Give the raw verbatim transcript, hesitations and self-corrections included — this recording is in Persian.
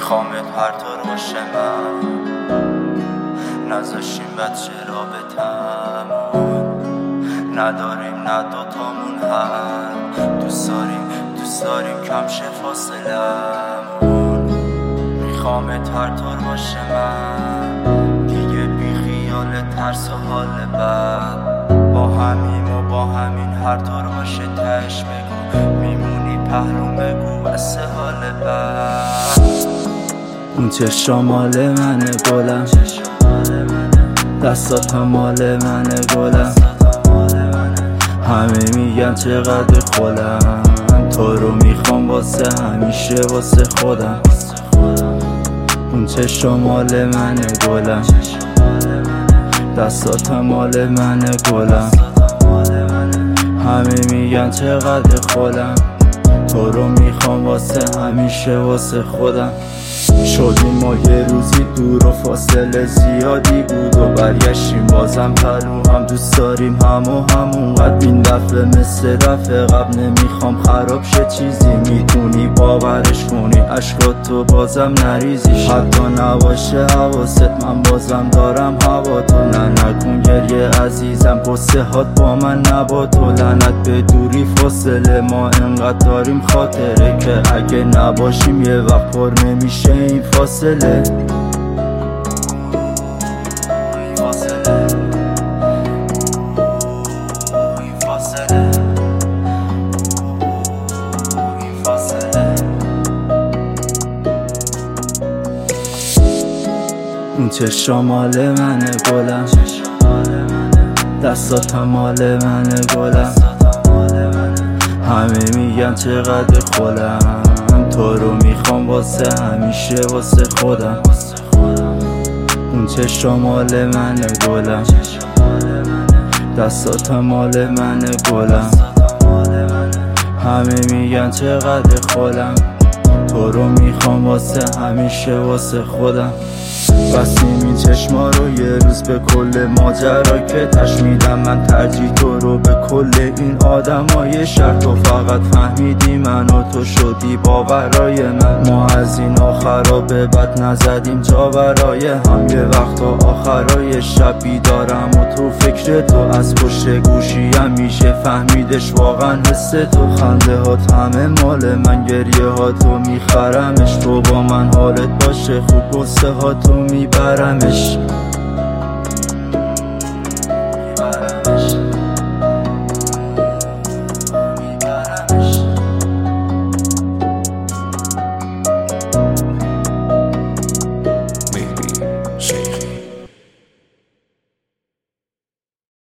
میخوامت هر طور باشه من نذاشیم بچه را به تمون نداریم نه دوتامون هم دوست داریم دوست داریم کم شه فاصلمون میخوامت هر طور باشه من دیگه بی خیال ترس و حال بد با همیم و با همین هر طور باشه تش بگو میمونی پهلوم بگو بسه حال بد اون چشم مال منه گلم دستات هم مال منه گلم همه میگن چقدر خودم تو رو میخوام واسه همیشه واسه خودم اون چشم مال منه گلم دستات هم مال منه گلم همه میگن چقدر خودم تو رو میخوام واسه همیشه واسه خودم شدیم ما یه روزی دور و فاصله زیادی بود و برگشتیم بازم پلو هم دوست داریم هم و همونقدر این دفعه مثل دفعه قبل نمیخوام خراب شه چیزی میتونی باورش کنی عشقاتو بازم نریزیش حتی نباشه حواست من بازم دارم هوا تو نه نکن گریه عزیزم قصه هات با من نبا تو لعنت به دوری فاصله ما انقدر داریم خاطره که اگه نباشیم یه وقت پر نمیشه این فاصله اون چشم مال منه گلم دستات هم مال منه گلم همه میگن چقدر خودم تو رو میخوام واسه همیشه واسه خودم اون چشم مال منه گلم دستات هم مال منه گلم همه میگن چقدر خودم تو رو میخوام واسه همیشه واسه خودم بستیم این چشما رو یه روز به کل ماجرا که تش میدم من ترجیح تو رو به کل این آدم های شهر تو فقط فهمیدی من و تو شدی باورای من ما از این آخرا به بد نزدیم جا برای هم یه وقتا آخرای شب بیدارم و تو فکر تو از پشت گوشیم میشه فهمیدش واقعا حس تو خنده هات همه مال من گریه ها تو میخرمش تو با من حالت باشه خوب قصه ها تو میبرمش